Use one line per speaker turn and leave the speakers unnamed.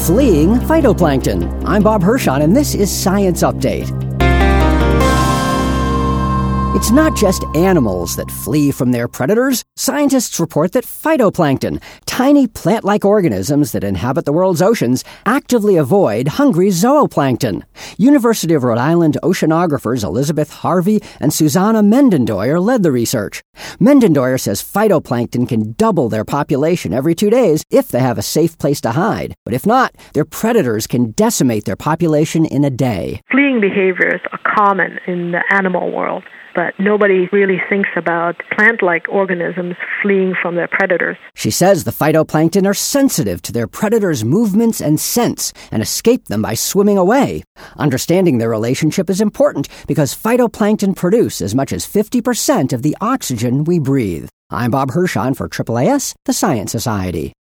Fleeing phytoplankton. I'm Bob Hirschon, and this is Science Update. It's not just animals that flee from their predators. Scientists report that phytoplankton, tiny plant-like organisms that inhabit the world's oceans, actively avoid hungry zooplankton. University of Rhode Island oceanographers Elizabeth Harvey and Susanna Mendendoyer led the research. Mendendoyer says phytoplankton can double their population every 2 days if they have a safe place to hide. But if not, their predators can decimate their population in a day.
Fleeing behaviors are common in the animal world, but nobody really thinks about plant-like organisms fleeing from their predators.
She says the phytoplankton are sensitive to their predators' movements and scents and escape them by swimming away. Understanding their relationship is important because phytoplankton produce as much as 50% of the oxygen we breathe. I'm Bob Hirschon for AAAS, the Science Society.